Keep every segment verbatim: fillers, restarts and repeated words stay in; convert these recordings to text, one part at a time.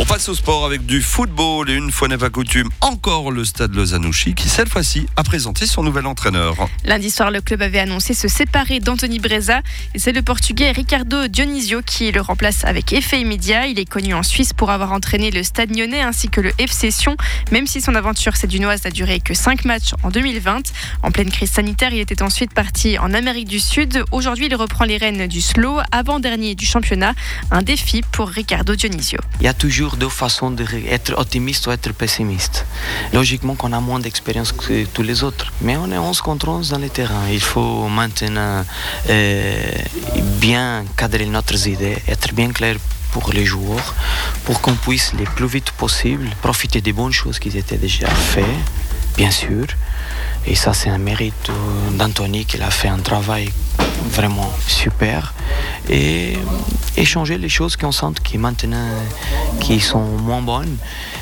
On passe au sport avec du football et une fois n'est pas coutume, encore le Stade Lozanouchi qui cette fois-ci a présenté son nouvel entraîneur. Lundi soir, le club avait annoncé se séparer d'Anthony Breza et c'est le Portugais Ricardo Dionisio qui le remplace avec effet immédiat. Il est connu en Suisse pour avoir entraîné le Stade Lyonnais ainsi que le F C Sion, même si son aventure sédunoise n'a duré que cinq matchs en deux mille vingt. En pleine crise sanitaire, il était ensuite parti en Amérique du Sud. Aujourd'hui, il reprend les rênes du S L O, avant-dernier du championnat. Un défi pour Ricardo Dionisio. Il y a toujours deux façons d'être optimiste ou être pessimiste. Logiquement qu'on a moins d'expérience que tous les autres, mais on est onze contre onze dans les terrains. Il faut maintenant euh, bien cadrer notre idée, être bien clair pour les joueurs, pour qu'on puisse le plus vite possible profiter des bonnes choses qui étaient déjà faites, bien sûr. Et ça, c'est un mérite d'Anthony, qui a fait un travail vraiment super. Et échanger les choses qu'on sent qui maintenant qui sont moins bonnes.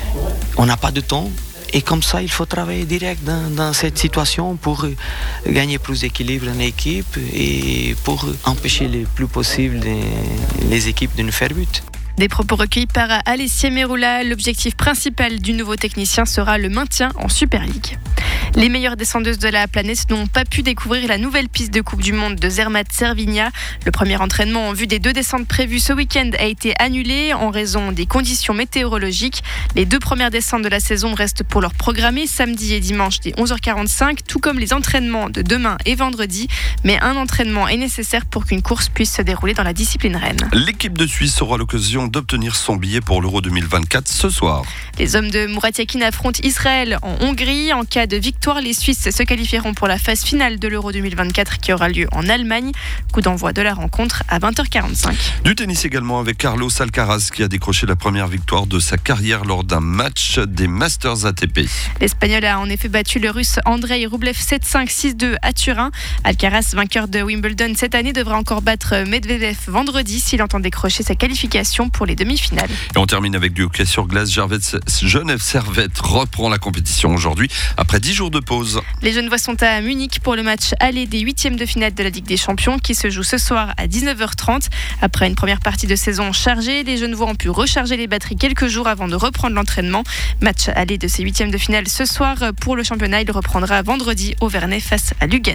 On n'a pas de temps. Et comme ça, il faut travailler direct dans, dans cette situation pour gagner plus d'équilibre en équipe et pour empêcher le plus possible les, les équipes de nous faire but. Des propos recueillis par Alessia Meroula. L'objectif principal du nouveau technicien sera le maintien en Super League. Les meilleures descendeuses de la planète n'ont pas pu découvrir la nouvelle piste de Coupe du Monde de Zermatt Cervinia. Le premier entraînement en vue des deux descentes prévues ce week-end a été annulé en raison des conditions météorologiques. Les deux premières descentes de la saison restent pour leur programmer samedi et dimanche dès onze heures quarante-cinq, tout comme les entraînements de demain et vendredi. Mais un entraînement est nécessaire pour qu'une course puisse se dérouler dans la discipline reine. L'équipe de Suisse aura l'occasion d'obtenir son billet pour l'Euro deux mille vingt-quatre ce soir. Les hommes de Murat Yakin affrontent Israël en Hongrie. En cas de victoire, les Suisses se qualifieront pour la phase finale de l'Euro deux mille vingt-quatre qui aura lieu en Allemagne. Coup d'envoi de la rencontre à vingt heures quarante-cinq. Du tennis également avec Carlos Alcaraz qui a décroché la première victoire de sa carrière lors d'un match des Masters A T P. L'Espagnol a en effet battu le Russe Andrei Rublev sept cinq six deux à Turin. Alcaraz, vainqueur de Wimbledon cette année, devra encore battre Medvedev vendredi s'il entend décrocher sa qualification pour les demi-finales. Et on termine avec du hockey sur glace. Genève Servette reprend la compétition aujourd'hui après dix jours de pause. Les Genevois sont à Munich pour le match aller des huitièmes de finale de la Ligue des Champions qui se joue ce soir à dix-neuf heures trente. Après une première partie de saison chargée, les Genevois ont pu recharger les batteries quelques jours avant de reprendre l'entraînement. Match aller de ces huitièmes de finale ce soir pour le championnat. Il reprendra vendredi au Vernet face à Lugano.